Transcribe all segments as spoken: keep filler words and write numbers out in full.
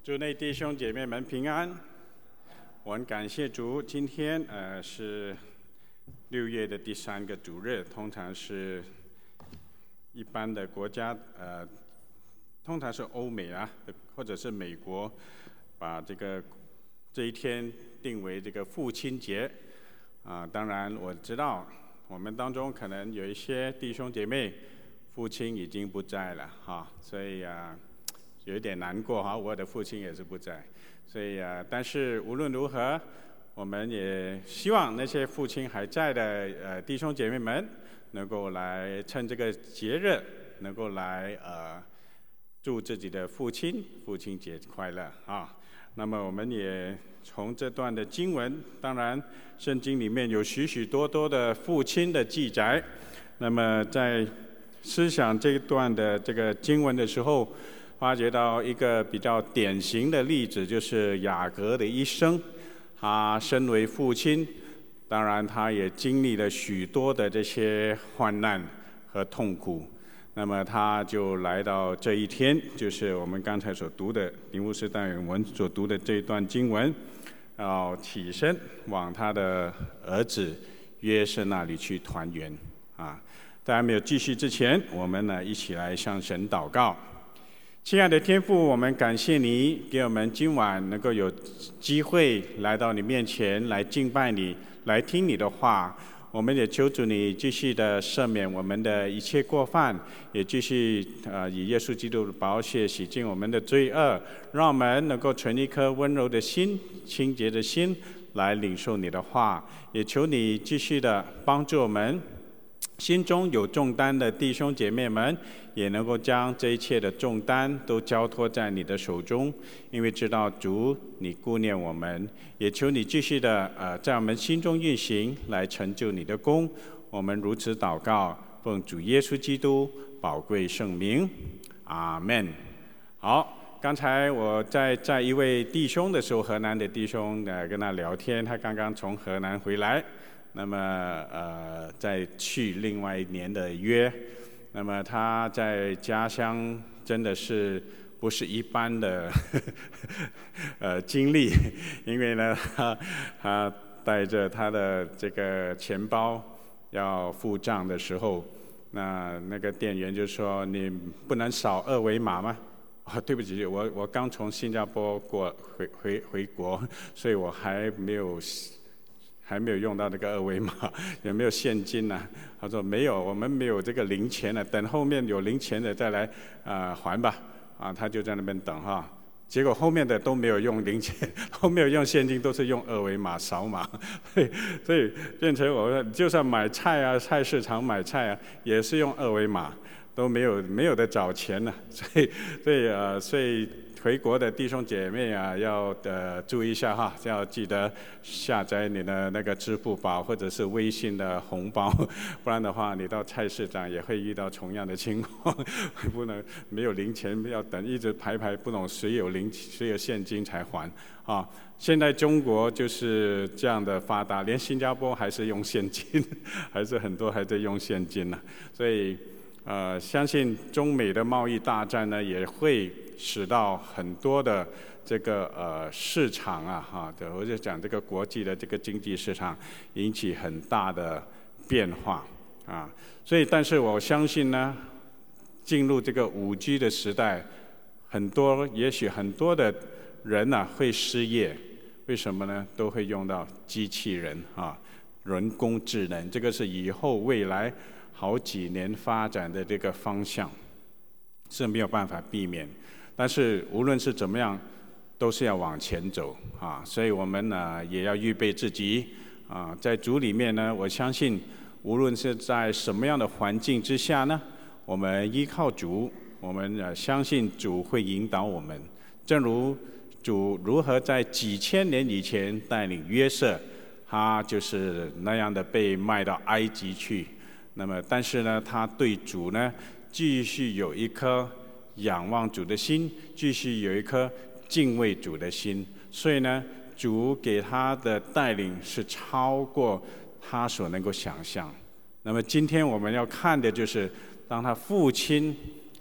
主内弟兄姐妹们平安。我很感谢主，今天呃是六月的第三个主日，通常是一般的国家呃，通常是欧美啊，或者是美国，把这个这一天定为这个父亲节啊。当然我知道我们当中可能有一些弟兄姐妹父亲已经不在了哈，所以啊。有一点难过哈，我的父亲也是不在，所以啊，但是无论如何，我们也希望那些父亲还在的呃弟兄姐妹们，能够来趁这个节日，能够来呃祝自己的父亲父亲节快乐啊。那么我们也从这段的经文，当然圣经里面有许许多多的父亲的记载，那么在思想这一段的这个经文的时候，发觉到一个比较典型的例子，就是雅各的一生。他身为父亲，当然他也经历了许多的这些患难和痛苦。那么他就来到这一天，就是我们刚才所读的林牧师带领我们所读的这一段经文，要起身往他的儿子约瑟那里去团圆啊。在还没有继续之前，我们呢一起来向神祷告。亲爱的天父，我们感谢你给我们今晚能够有机会来到你面前来敬拜你，来听你的话。我们也求主你继续的赦免我们的一切过犯，也继续呃以耶稣基督的宝血洗净我们的罪恶，让我们能够存一颗温柔的心、清洁的心来领受你的话。也求你继续的帮助我们心中有重担的弟兄姐妹们，也能够将这一切的重担都交托在你的手中，因为知道主你顾念我们，也求你继续的呃在我们心中运行，来成就你的功。我们如此祷告，奉主耶稣基督宝贵圣名，阿们。好，刚才我在在一位弟兄的时候，河南的弟兄呃跟他聊天，他刚刚从河南回来。那么呃，再去另外一年的约，那么他在家乡真的是不是一般的呵呵呃经历，因为呢，他他带着他的这个钱包要付账的时候，那那个店员就说：“你不能扫二维码吗？”哦，对不起，我我刚从新加坡过回回回国，所以我还没有。还没有用到那个二维码，有没有现金呢、啊？他说没有，我们没有这个零钱了，等后面有零钱的再来啊、呃、还吧。啊，他就在那边等哈。结果后面的都没有用零钱，都没有用现金，都是用二维码扫码。所以所以变成我就算买菜啊，菜市场买菜啊，也是用二维码，都没有没有的找钱了。所以所以呃所以。回国的弟兄姐妹啊，要呃注意一下哈，要记得下载你的那个支付宝或者是微信的红包，不然的话，你到菜市场也会遇到同样的情况，不能没有零钱，要等一直排排，不懂谁有零谁有现金才还啊。现在中国就是这样的发达，连新加坡还是用现金，还是很多还在用现金呢、啊，所以。呃，相信中美的贸易大战呢，也会使到很多的这个呃市场啊，哈，我就讲这个国际的这个经济市场引起很大的变化啊。所以，但是我相信呢，进入这个五 G 的时代，很多也许很多的人呢、啊、会失业，为什么呢？都会用到机器人啊，人工智能，这个是以后未来。好几年发展的这个方向是没有办法避免，但是无论是怎么样，都是要往前走啊！所以我们呢也要预备自己啊，在主里面呢，我相信无论是在什么样的环境之下呢，我们依靠主，我们呃相信主会引导我们。正如主如何在几千年以前带领约瑟，他就是那样的被卖到埃及去。那么，但是呢，他对主呢，继续有一颗仰望主的心，继续有一颗敬畏主的心。所以呢，主给他的带领是超过他所能够想象。那么，今天我们要看的就是，当他父亲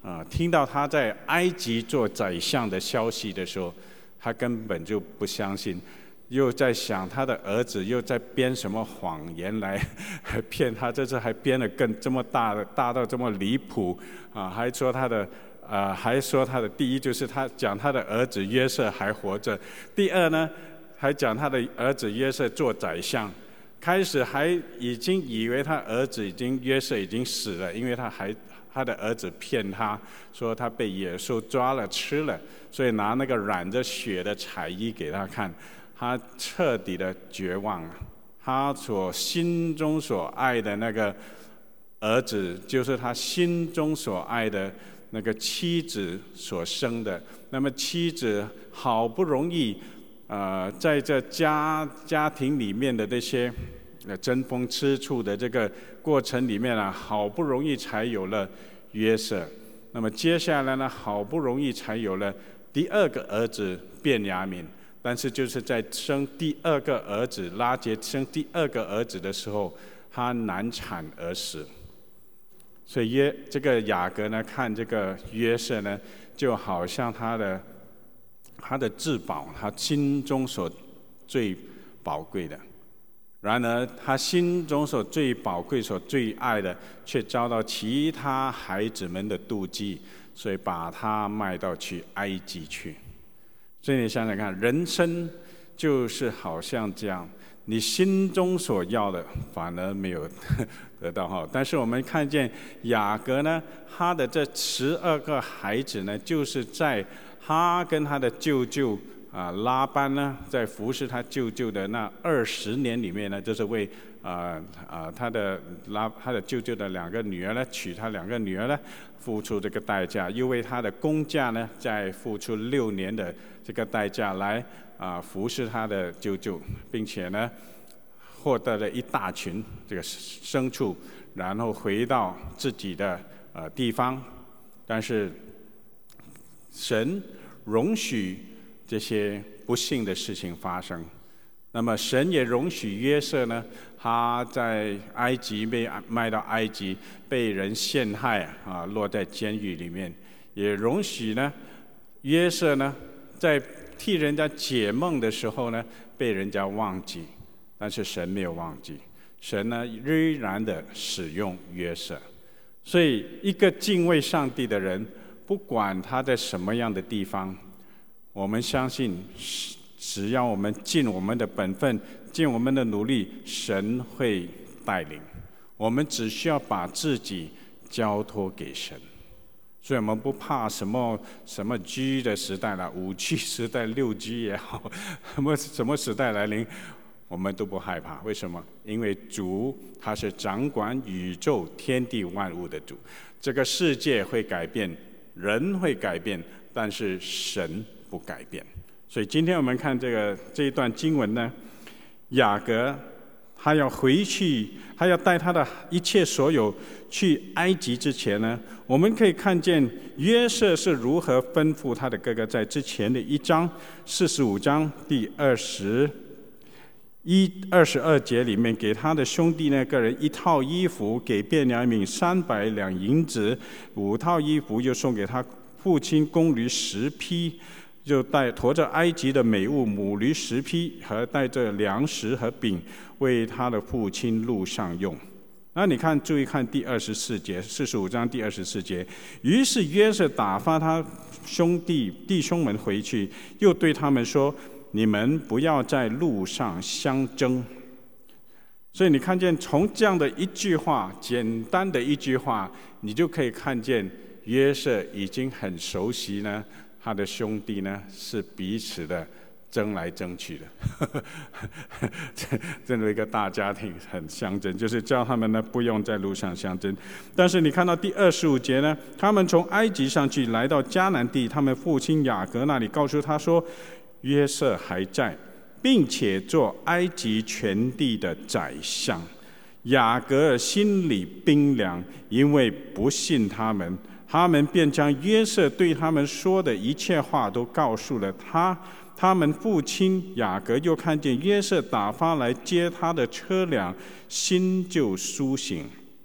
啊、呃，听到他在埃及做宰相的消息的时候，他根本就不相信，又在想他的儿子又在编什么谎言来骗他，这次还编了更这么大的大到这么离谱啊！还说他的呃，还说他的第一就是他讲他的儿子约瑟还活着，第二呢，还讲他的儿子约瑟做宰相。开始还已经以为他儿子已经约瑟已经死了，因为他还他的儿子骗他说他被野兽抓了吃了，所以拿那个染着血的彩衣给他看，他彻底的绝望了。他所心中所爱的那个儿子，就是他心中所爱的那个妻子所生的。那么妻子好不容易。呃，在这家家庭里面的这些呃争风吃醋的这个过程里面啊，好不容易才有了约瑟。那么接下来呢，好不容易才有了第二个儿子便雅悯。但是就是在生第二个儿子拉结生第二个儿子的时候，他难产而死。所以约这个雅各呢，看这个约瑟呢，就好像他的。他的至宝，他心中所最宝贵的。然而，他心中所最宝贵、所最爱的，却遭到其他孩子们的妒忌，所以把他卖到去埃及去。所以你想想看，人生就是好像这样，你心中所要的，反而没有得到哈。但是我们看见雅各呢，他的这十二个孩子呢，就是在他跟他的舅舅啊拉班呢，在服侍他舅舅的那二十年里面呢，就是为啊啊他的拉他的舅舅的两个女儿呢，娶他两个女儿呢，付出这个代价，又为他的工价呢，再付出六年的这个代价来啊服侍他的舅舅，并且呢，获得了一大群这个牲畜，然后回到自己的呃地方，但是。神容许这些不幸的事情发生，那么神也容许约瑟呢，他在埃及被卖到埃及，被人陷害啊，落在监狱里面，也容许呢约瑟呢在替人家解梦的时候呢，被人家忘记，但是神没有忘记，神呢仍然的使用约瑟，所以一个敬畏上帝的人。不管他在什么样的地方，我们相信，只要我们尽我们的本分，尽我们的努力，神会带领。我们只需要把自己交托给神，所以我们不怕什么什么 G 的时代了，五 G 时代、六 G 也好，什么什么时代来临，我们都不害怕。为什么？因为主他是掌管宇宙天地万物的主，这个世界会改变。人会改变，但是神不改变。所以今天我们看这个这一段经文呢，雅各他要回去，他要带他的一切所有去埃及之前呢，我们可以看见约瑟是如何吩咐他的哥哥，在之前的一章四十五章第二十一二十二节里面，给他的兄弟呢个人一套衣服，给便雅悯三百两银子，五套衣服又送给他父亲公驴十匹，就带驮着埃及的美物母驴十匹，和带着粮食和饼，为他的父亲路上用。那你看，注意看第二十四节，四十五章第二十四节。于是约瑟打发他兄弟弟兄们回去，又对他们说。你们不要在路上相争。所以你看见从这样的一句话，简单的一句话，你就可以看见约瑟已经很熟悉呢，他的兄弟呢是彼此的争来争去的。这样一个大家庭很相争，就是叫他们呢不用在路上相争。但是你看到第二十五节呢，他们从埃及上去，来到迦南地，他们父亲雅各那里，告诉他说。约瑟还在，并且做埃及全地的宰相。雅各尔心里冰凉，因为不信他们，他们便将约瑟对他们说的一切话都告诉了他。他们父亲雅各又看见约瑟打发来接他的车辆，心就苏醒。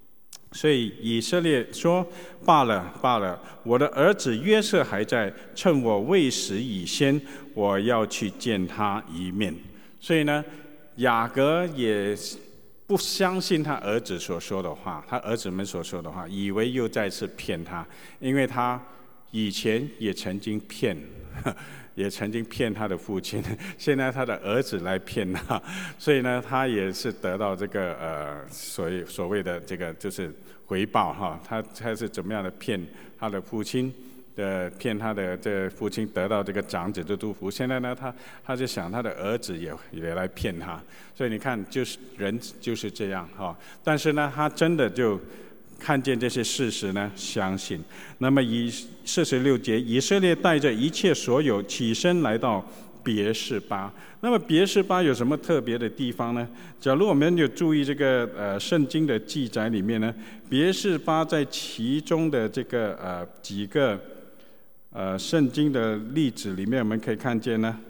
所以以色列说：“罢了，罢了，我的儿子约瑟还在，趁我未死以先，我要去见他一面。”所以呢，雅各也不相信他儿子所说的话，他儿子们所说的话，以为又再次骗他，因为他以前也曾经骗，也曾经骗他的父亲，现在他的儿子来骗他，所以呢，他也是得到这个呃所谓所谓的这个就是回报哈，他他是怎么样的骗他的父亲？的骗他的这父亲得到这个长子的祝福，现在呢，他他就想他的儿子也也来骗他，所以你看，就是人就是这样哈。但是呢，他真的就看见这些事实呢，相信。那么以四十六节，以色列带着一切所有起身来到别是巴。那么别是巴有什么特别的地方呢？假如我们有注意这个呃圣经的记载里面呢，别是巴在其中的这个呃几个。呃，圣经的例子里面，我们可以看见呢，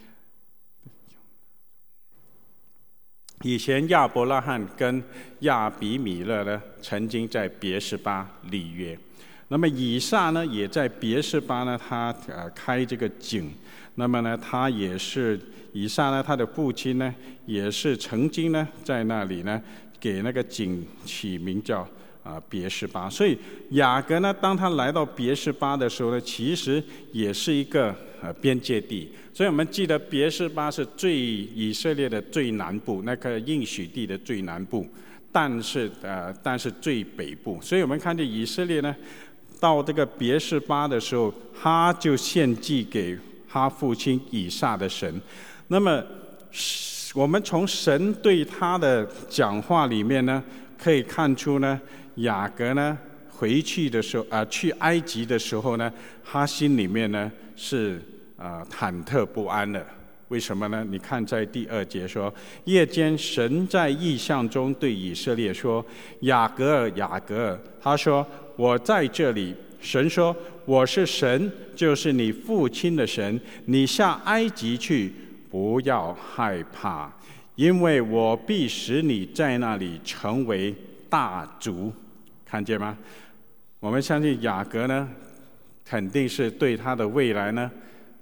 以前亚伯拉罕跟亚比米勒呢，曾经在别是巴立约。那么以撒呢，也在别是巴呢，他呃开这个井。那么呢，他也是以撒呢，他的父亲呢，也是曾经呢，在那里呢，给那个井起名叫。啊，别是巴，所以雅各呢，当他来到别是巴的时候呢，其实也是一个呃边界地。所以我们记得别是巴是最以色列的最南部，那个应许地的最南部，但是呃，但是最北部。所以我们看见以色列呢，到这个别是巴的时候，他就献祭给他父亲以撒的神。那么我们从神对他的讲话里面呢，可以看出呢。雅各呢，回去的时候啊、呃，去埃及的时候呢，他心里面呢是啊、呃、忐忑不安的。为什么呢？你看在第二节说，夜间神在异象中对以色列说：“雅各尔，雅各尔。”他说：“我在这里。”神说：“我是神，就是你父亲的神。你下埃及去，不要害怕，因为我必使你在那里成为大族。”看见吗？我们相信雅各呢，肯定是对他的未来呢，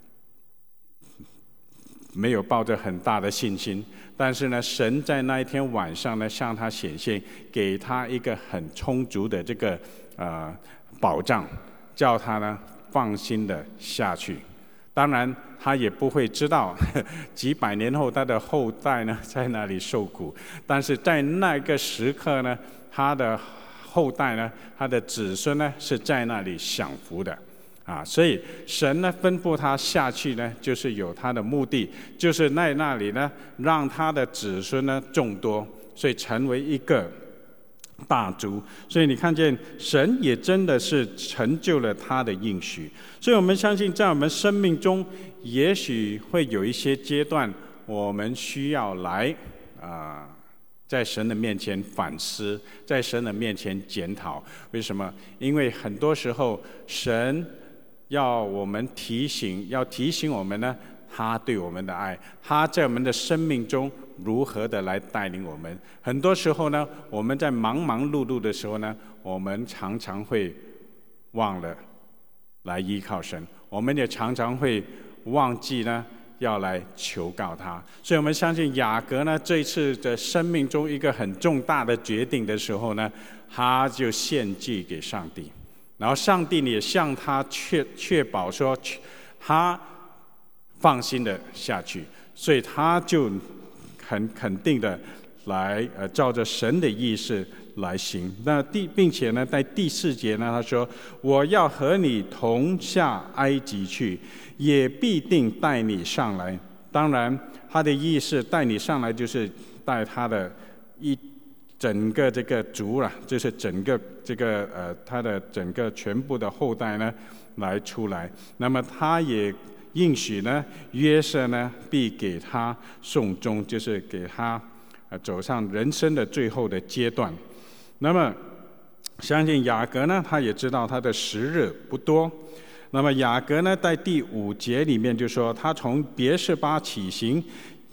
没有抱着很大的信心。但是呢，神在那一天晚上呢，向他显现，给他一个很充足的这个呃保障，叫他呢放心的下去。当然，他也不会知道几百年后他的后代呢在那里受苦，但是在那个时刻呢，他的后代呢，他的子孙呢是在那里享福的，啊，所以神呢吩咐他下去呢，就是有他的目的，就是在那里呢，让他的子孙呢众多，所以成为一个大族。所以你看见神也真的是成就了他的应许。所以我们相信，在我们生命中，也许会有一些阶段，我们需要来啊。在神的面前反思，在神的面前检讨。为什么？因为很多时候，神要我们提醒，要提醒我们呢，他对我们的爱，他在我们的生命中如何的来带领我们。很多时候呢，我们在忙忙碌碌的时候呢，我们常常会忘了来依靠神，我们也常常会忘记呢。要来求告他，所以我们相信雅各呢，这一次的生命中一个很重大的决定的时候呢，他就献祭给上帝，然后上帝也向他确确保说，他放心的下去，所以他就很肯定的来呃照着神的意思来行。那第并且呢，在第四节呢，他说：“我要和你同下埃及去。”也必定带你上来。当然，他的意思带你上来，就是带他的一整个这个族了，就是整个这个呃他的整个全部的后代呢来出来。那么他也应许呢，约瑟呢必给他送终，就是给他呃走上人生的最后的阶段。那么相信雅各呢，他也知道他的时日不多。那么雅各呢，在第五节里面就说，他从别是巴起行，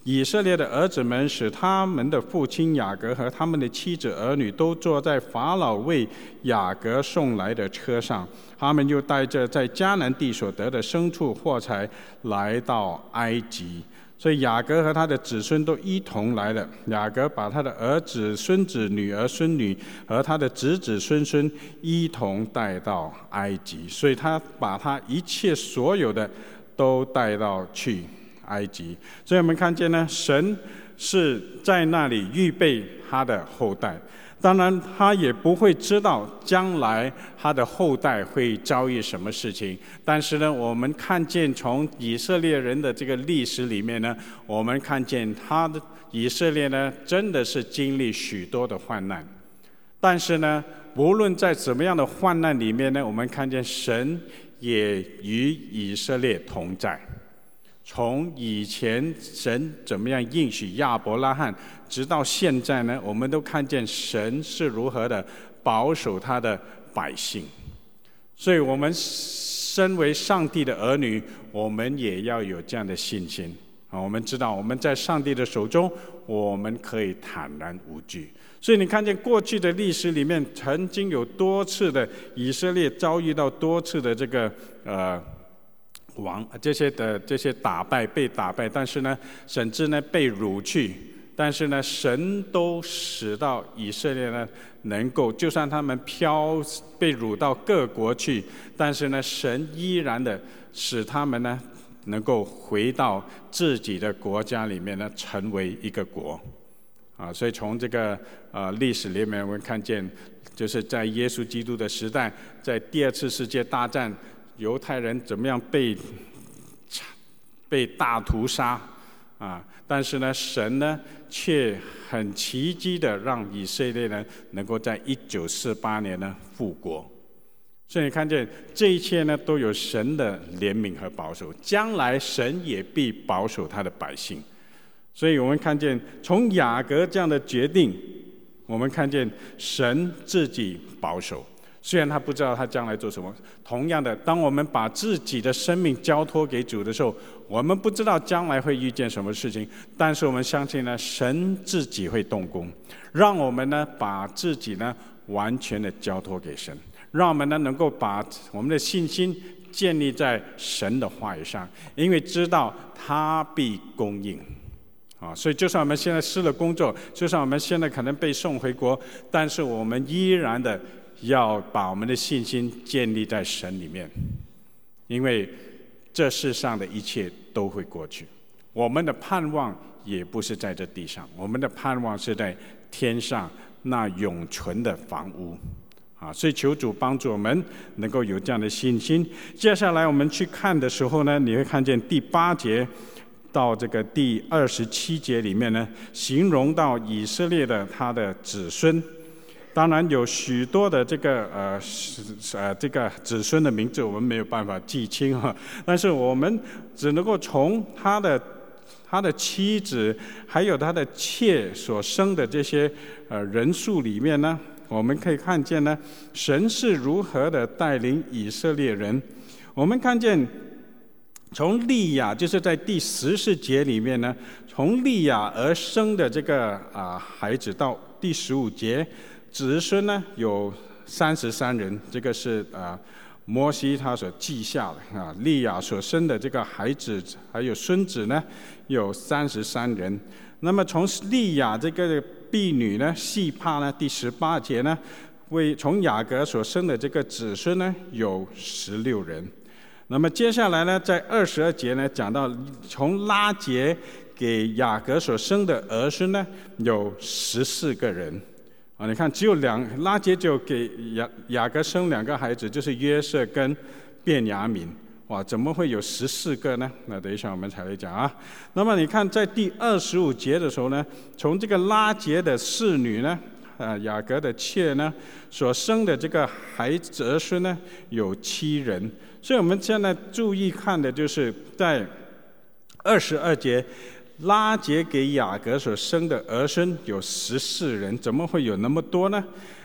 以色列的儿子们使他们的父亲雅各和他们的妻子儿女都坐在法老为雅各送来的车上，他们又带着在迦南地所得的牲畜货财来到埃及。所以雅各和他的子孙都一同来了。雅各把他的儿子、孙子、女儿、孙女和他的子子孙孙一同带到埃及，所以他把他一切所有的都带到去埃及。所以我们看见呢，神是在那里预备他的后代。当然他也不会知道将来他的后代会遭遇什么事情，但是呢，我们看见从以色列人的这个历史里面呢，我们看见他的以色列呢真的是经历许多的患难，但是呢，无论在怎么样的患难里面呢，我们看见神也与以色列同在。从以前神怎么样应许亚伯拉罕，直到现在呢，我们都看见神是如何的保守他的百姓。所以我们身为上帝的儿女，我们也要有这样的信心。我们知道我们在上帝的手中，我们可以坦然无惧。所以你看见过去的历史里面，曾经有多次的以色列遭遇到多次的这个呃王这些的这些打败被打败，但是呢，甚至呢被掳去，但是呢，神都使到以色列呢能够，就算他们飘被掳到各国去，但是呢，神依然的使他们呢能够回到自己的国家里面呢，成为一个国。啊，所以从这个呃历史里面，我们看见，就是在耶稣基督的时代，在第二次世界大战，犹太人怎么样被被大屠杀啊？但是呢，神呢却很奇迹的让以色列呢能够在一九四八年呢复国。所以你看见这一切呢都有神的怜悯和保守，将来神也必保守他的百姓。所以我们看见从雅各这样的决定，我们看见神自己保守。虽然他不知道他将来做什么，同样的，当我们把自己的生命交托给主的时候，我们不知道将来会遇见什么事情，但是我们相信呢，神自己会动工，让我们呢把自己呢完全的交托给神，让我们呢能够把我们的信心建立在神的话语上，因为知道他必供应。啊，所以就算我们现在失了工作，就算我们现在可能被送回国，但是我们依然的要把我们的信心建立在神里面，因为这世上的一切都会过去，我们的盼望也不是在这地上，我们的盼望是在天上那永存的房屋。啊，所以求主帮助我们能够有这样的信心。接下来我们去看的时候呢，你会看见第八节到这个第二十七节里面呢，形容到以色列的他的子孙。当然有许多的这个呃呃这个子孙的名字我们没有办法记清哈，但是我们只能够从他的他的妻子还有他的妾所生的这些呃人数里面呢，我们可以看见呢，神是如何的带领以色列人。我们看见从利亚，就是在第十四节里面呢，从利亚而生的这个啊孩子到第十五节，子孙呢有三十三人，这个是啊摩西他所记下的啊。利亚所生的这个孩子还有孙子呢有三十三人。那么从利亚这个婢女呢细帕呢，第十八节呢，为从雅各所生的这个子孙呢有十六人。那么接下来呢，在二十二节呢讲到从拉结给雅各所生的儿孙呢有十四个人。啊，你看只有两拉结就给雅雅各生两个孩子，就是约瑟跟便雅悯。哇，怎么会有十四个呢？那等一下我们才会讲啊。那么你看在第二十五节的时候呢，从这个拉结的侍女呢，啊雅各的妾呢所生的这个孩子儿孙呢有七人。所以我们现在注意看的就是在二十二节，拉结给雅各所生的儿孙有十四人，怎么会有那么多呢？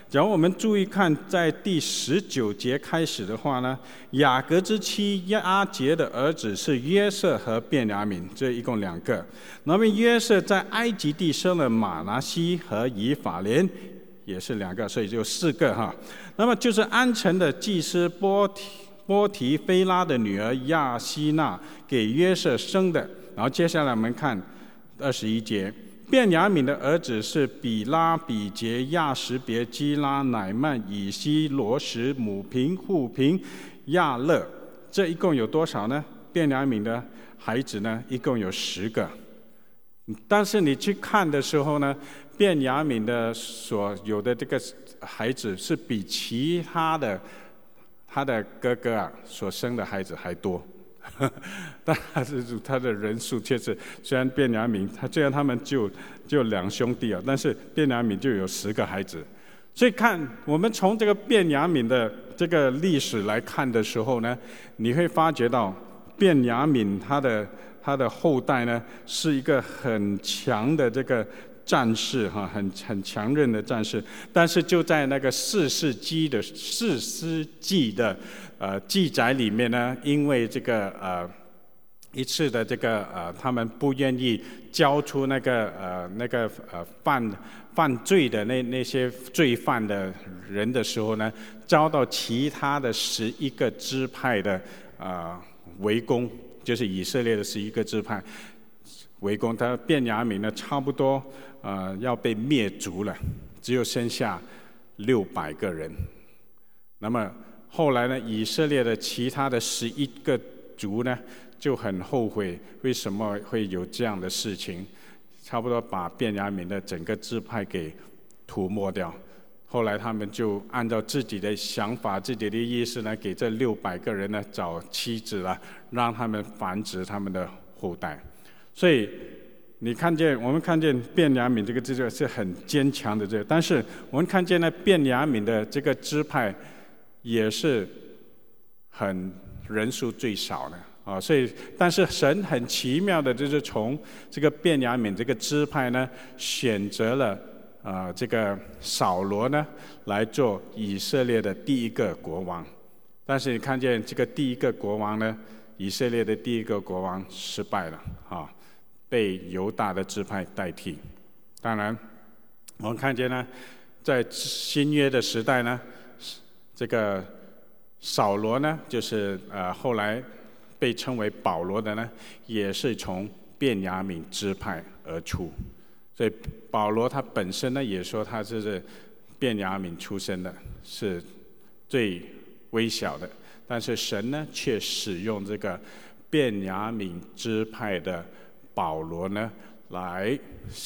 假如我们注意看，在第十九节开始的话呢，雅各之妻押结的儿子是约瑟和便雅悯，这一共两个。那么约瑟在埃及地生了马拿西和以法莲，也是两个，所以就四个哈。那么就是安城的祭司波提波提菲拉的女儿亚希娜给约瑟生的。然后接下来我们看二十一节，便雅悯的儿子是比拉、比杰、亚什别、基拉、乃曼、以西、罗什、母平、户平、亚勒，这一共有多少呢？便雅悯的孩子呢，一共有十个。但是你去看的时候呢，便雅悯的所有的这个孩子是比其他的他的哥哥啊所生的孩子还多。但是他的人数却是，虽然便雅悯他虽然他们就就两兄弟啊，但是便雅悯就有十个孩子。所以看我们从这个便雅悯的这个历史来看的时候呢，你会发觉到便雅悯他的他的后代呢是一个很强的这个战士哈，很很强韧的战士。但是就在那个士师记的士师记的呃记载里面呢，因为这个呃一次的这个呃他们不愿意交出那个呃那个呃犯犯罪的那那些罪犯的人的时候呢，遭到其他的十一个支派的呃围攻，就是以色列的十一个支派围攻，他便雅悯呢差不多呃要被灭族了，只有剩下六百个人。那么后来呢，以色列的其他的十一个族呢就很后悔，为什么会有这样的事情？差不多把便雅悯的整个支派给涂抹掉。后来他们就按照自己的想法、自己的意思呢，给这六百个人呢找妻子了，让他们繁殖他们的后代。所以你看见，我们看见便雅悯这个支派是很坚强的，这，但是我们看见呢，便雅悯的这个支派也是很人数最少的。啊，所以，但是神很奇妙的，就是从这个便雅悯这个支派呢，选择了啊、呃、这个扫罗呢来做以色列的第一个国王。但是你看见这个第一个国王呢，以色列的第一个国王失败了，啊，被犹大的支派代替。当然，我们看见呢，在新约的时代呢，这个扫罗呢，就是呃后来被称为保罗的呢，也是从便雅悯支派而出。所以保罗他本身呢也说他是便雅悯出身的，是最微小的。但是神呢却使用这个便雅悯支派的保罗呢来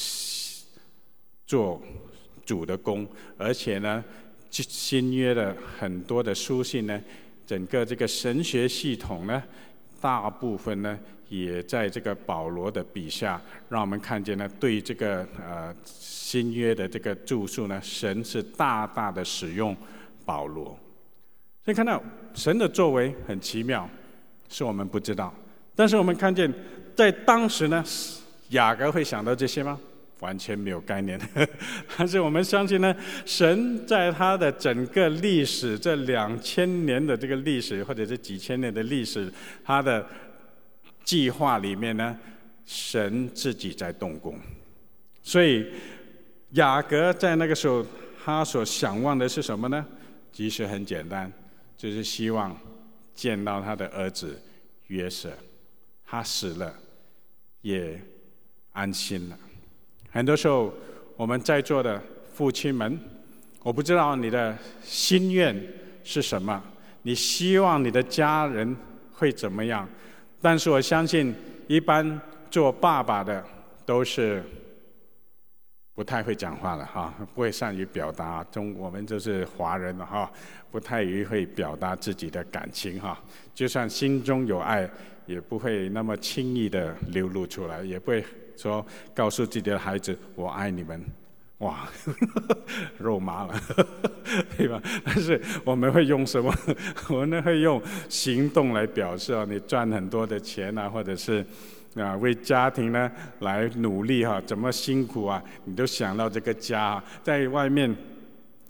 做主的工，而且呢新约的很多的书信呢，整个这个神学系统呢，大部分呢也在这个保罗的笔下，让我们看见呢，对这个呃新约的这个著述呢，神是大大的使用保罗。所以看到神的作为很奇妙，是我们不知道。但是我们看见，在当时呢，雅各会想到这些吗？完全没有概念。但是我们相信呢，神在他的整个历史，这两千年的这个历史，或者是几千年的历史，他的计划里面呢，神自己在动工。所以雅各在那个时候，他所想望的是什么呢？其实很简单，就是希望见到他的儿子约瑟。他死了，也安心了。很多时候，我们在座的父亲们，我不知道你的心愿是什么，你希望你的家人会怎么样？但是我相信，一般做爸爸的都是不太会讲话了哈，不会善于表达。中我们就是华人了哈，不太于会表达自己的感情哈。就算心中有爱，也不会那么轻易的流露出来，也不会说告诉自己的孩子我爱你们，哇，肉麻了，对吧？但是我们会用什么？我们会用行动来表示啊，你赚很多的钱啊，或者是啊为家庭呢来努力哈、啊，怎么辛苦啊，你都想到这个家，在外面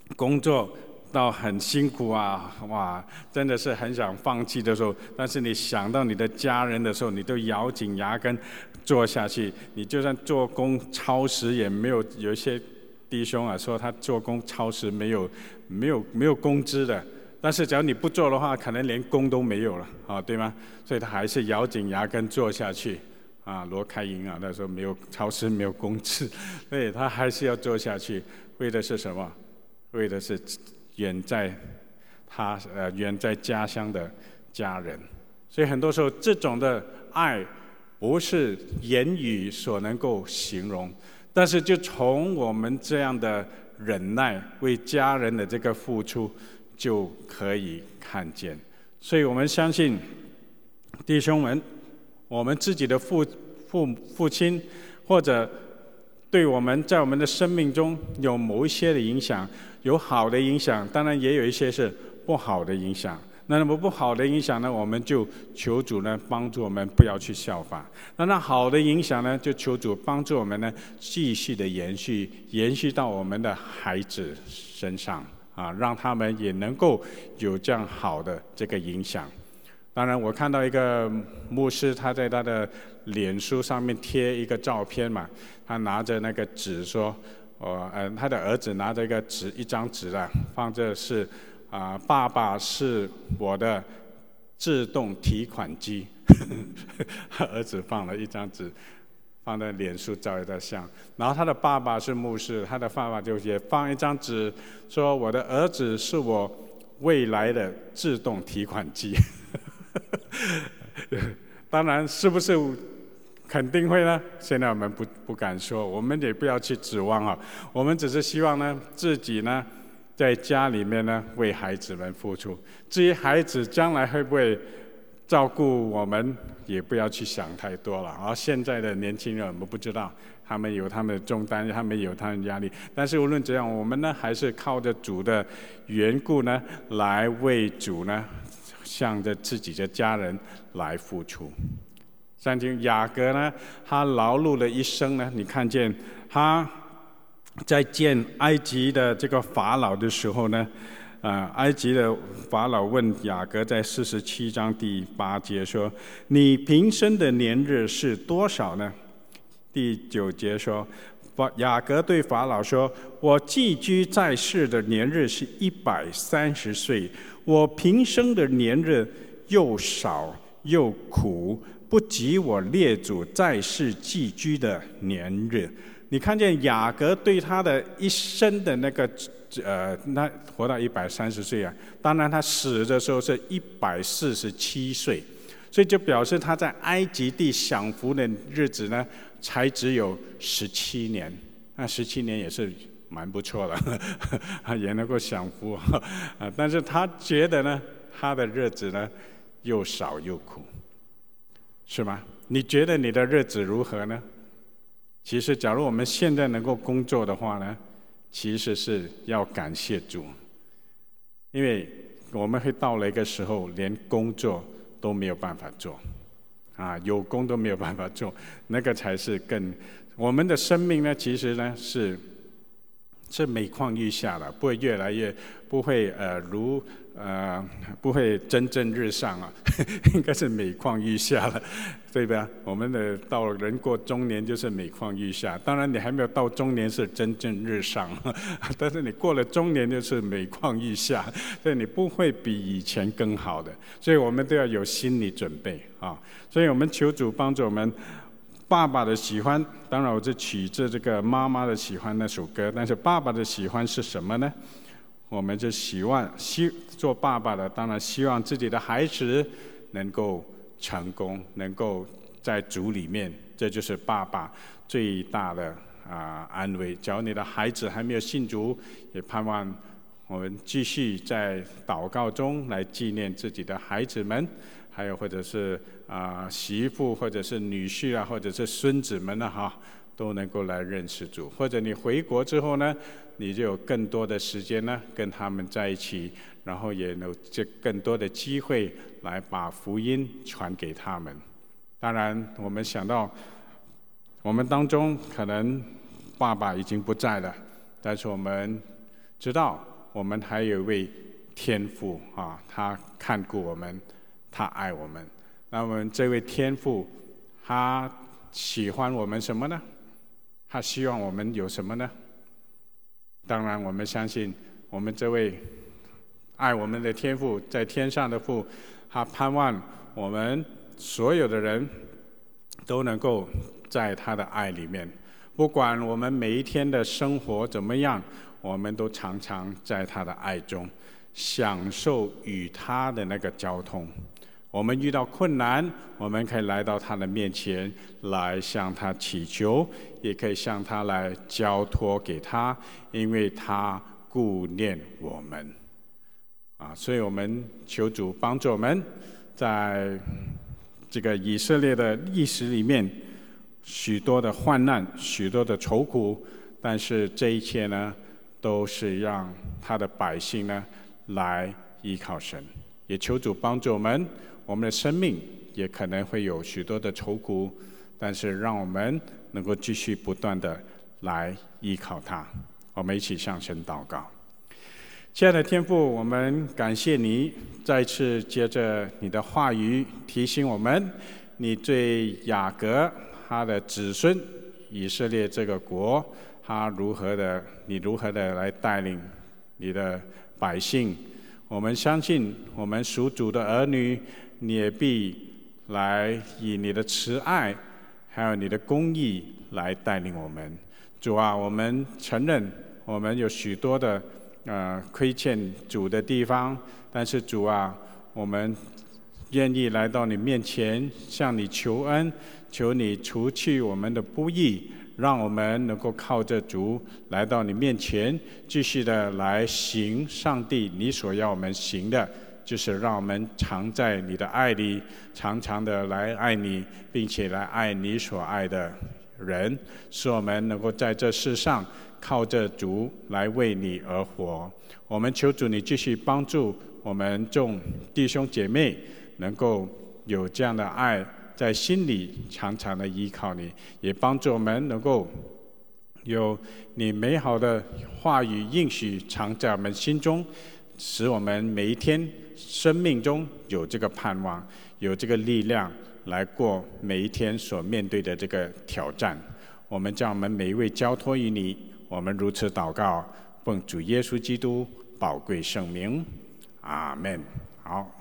工作到很辛苦啊，哇，真的是很想放弃的时候，但是你想到你的家人的时候，你都咬紧牙根做下去。你就算做工超时，也没有有一些弟兄啊说他做工超时没有没有没有工资的，但是只要你不做的话，可能连工都没有了啊，对吗？所以他还是咬紧牙根做下去啊。罗开营啊，那时候没有超时，没有工资，所以他还是要做下去，为的是什么？为的是远在他呃远在家乡的家人。所以很多时候这种的爱不是言语所能够形容，但是就从我们这样的忍耐为家人的这个付出就可以看见。所以我们相信弟兄们，我们自己的父父父亲或者对我们在我们的生命中有某一些的影响，有好的影响，当然也有一些是不好的影响。那么不好的影响呢，我们就求主呢帮助我们不要去效法。那那好的影响呢，就求主帮助我们呢继续的延续，延续到我们的孩子身上啊，让他们也能够有这样好的这个影响。当然，我看到一个牧师，他在他的脸书上面贴一个照片嘛，他拿着那个纸说，哦，呃，他的儿子拿着一个纸，一张纸啊，放着是啊、呃，爸爸是我的自动提款机。儿子放了一张纸，放在脸书照一张相。然后他的爸爸是牧师，他的爸爸就也放一张纸，说我的儿子是我未来的自动提款机。当然，是不是肯定会呢？现在我们不不敢说，我们也不要去指望啊。我们只是希望呢，自己呢，在家里面呢，为孩子们付出。至于孩子将来会不会照顾我们，也不要去想太多了。而现在的年轻人，我们不知道，他们有他们的重担，他们有他们的压力。但是无论怎样，我们呢，还是靠着主的缘故呢，来为主呢，向着自己的家人来付出。圣经雅各呢，他劳碌了一生呢，你看见他在见埃及的这个法老的时候呢，呃，埃及的法老问雅各，在四十七章第八节说：“你平生的年日是多少呢？”第九节说，雅各对法老说：“我寄居在世的年日是一百三十岁，我平生的年日又少又苦，不及我列祖在世寄居的年日。”你看见雅各对他的一生的那个呃，那活到一百三十岁啊，当然他死的时候是一百四十七岁，所以就表示他在埃及地享福的日子呢，才只有十七年。那十七年也是蛮不错了，也能够享福啊。但是他觉得呢，他的日子呢又少又苦，是吗？你觉得你的日子如何呢？其实，假如我们现在能够工作的话呢，其实是要感谢主，因为我们会到了一个时候，连工作都没有办法做，啊，有工都没有办法做，那个才是更我们的生命呢，其实呢是是每况愈下的，不会越来越不会呃如呃不会蒸蒸日上啊，应该是每况愈下了，对吧？我们的到了人过中年就是每况愈下，当然你还没有到中年是蒸蒸日上，但是你过了中年就是每况愈下，所以你不会比以前更好的，所以我们都要有心理准备啊。所以我们求主帮助我们。爸爸的喜欢，当然我是取自这个妈妈的喜欢那首歌，但是爸爸的喜欢是什么呢？我们就希望希做爸爸的，当然希望自己的孩子能够成功，能够在主里面，这就是爸爸最大的啊、呃、安慰。只要你的孩子还没有信主，也盼望我们继续在祷告中来纪念自己的孩子们，还有或者是啊、呃、媳妇或者是女婿啊，或者是孙子们啊哈，都能够来认识主。或者你回国之后呢，你就有更多的时间呢跟他们在一起，然后也有这更多的机会来把福音传给他们。当然，我们想到我们当中可能爸爸已经不在了，但是我们知道我们还有一位天父啊，他看顾我们，他爱我们。那我们这位天父，他喜欢我们什么呢？他希望我们有什么呢？当然，我们相信我们这位爱我们的天父，在天上的父，他盼望我们所有的人都能够在他的爱里面。不管我们每一天的生活怎么样，我们都常常在他的爱中享受与他的那个交通。我们遇到困难，我们可以来到他的面前，来向他祈求，也可以向他来交托给他，因为他顾念我们。啊，所以我们求主帮助我们，在这个以色列的历史里面，许多的患难，许多的愁苦，但是这一切呢，都是让他的百姓呢来依靠神。也求主帮助我们，我们的生命也可能会有许多的愁苦，但是让我们能够继续不断的来依靠他。我们一起向神祷告。亲爱的天父，我们感谢你再次接着你的话语提醒我们，你对雅各他的子孙以色列这个国，他如何的，你如何的来带领你的百姓。我们相信我们属主的儿女，你也必来以你的慈爱还有你的公义来带领我们。主啊，我们承认我们有许多的呃亏欠主的地方，但是主啊，我们愿意来到你面前，向你求恩，求你除去我们的不义，让我们能够靠着主来到你面前，继续的来行上帝你所要我们行的，就是让我们常在你的爱里，常常的来爱你，并且来爱你所爱的人，使我们能够在这世上靠着主来为你而活。我们求主你继续帮助我们众弟兄姐妹，能够有这样的爱在心里，常常的依靠你，也帮助我们能够有你美好的话语应许藏在我们心中，使我们每一天生命中有这个盼望，有这个力量来过每一天所面对的这个挑战。我们将我们每一位交托于你，我们如此祷告，奉主耶稣基督宝贵圣名，阿们。好。